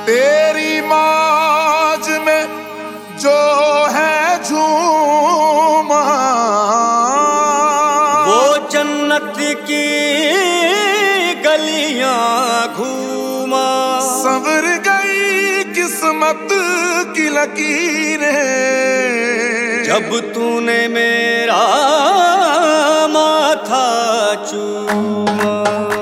तेरी मौज में जो है झूमा, वो जन्नत की गलियां घूमा। संवर गई किस्मत की लकीरें, जब तूने मेरा माथा चूमा।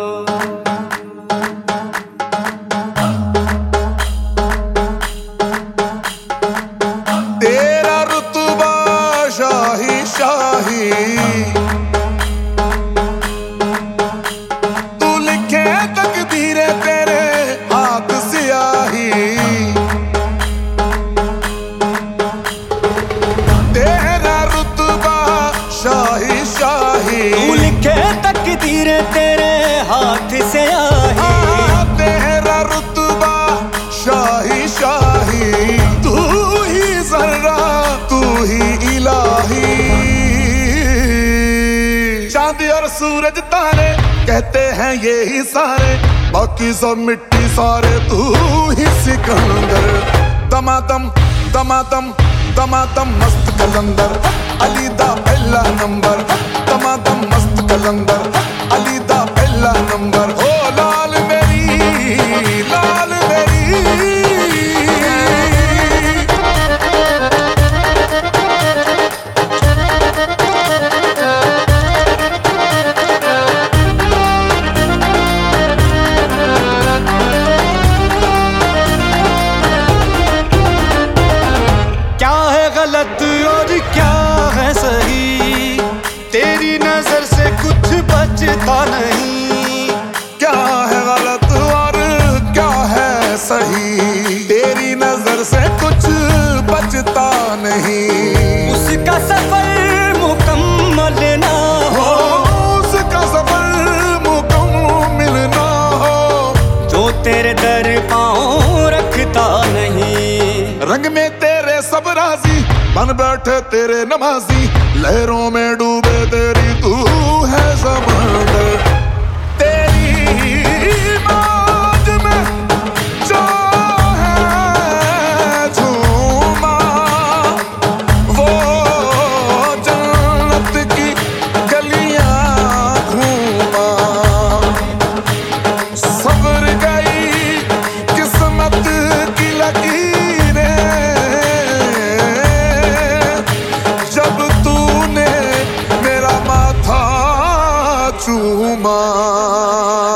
तेरा रुतबा शाही शाही, तू लिखे तकदीरें तेरे हाथ सियाही। तेरा रुतबा शाही शाही, तू लिखे तकदीरें तेरे हाथ से आई। तेरा रुतबा शाही शाही, तू ही जर्रा तू ही इलाही। चांद और सूरज तारे कहते हैं ये ही सारे, बाकी सब मिट्टी सारे तू ही सिकंदर। दमादम दमादम दमादम मस्त कलंदर, अली दा पहला नंबर। दमादम मस्त कलंदर, अली दा पहला नंबर। ओ लाल मेरी लाल मेरी, क्या है गलत और क्या है सही, तेरी नजर से कुछ बचता नहीं। क्या है गलत और क्या है सही, तेरी नजर से कुछ बचता नहीं। उसका सफर मुकम्मल ना हो, उसका सफर मुकम्मल ना हो, जो तेरे दर पाँव रखता नहीं। रंग में तेरे सब राजी बन बैठे तेरे नमाजी, लहरों में डूबे तेरी तू है समंदर। तेरी मौज में जो है झूमा, वो जन्नत की गलियां घूमा। संवर गई किस्मत की लकीरें, जब तूने मेरा माथा चूमा।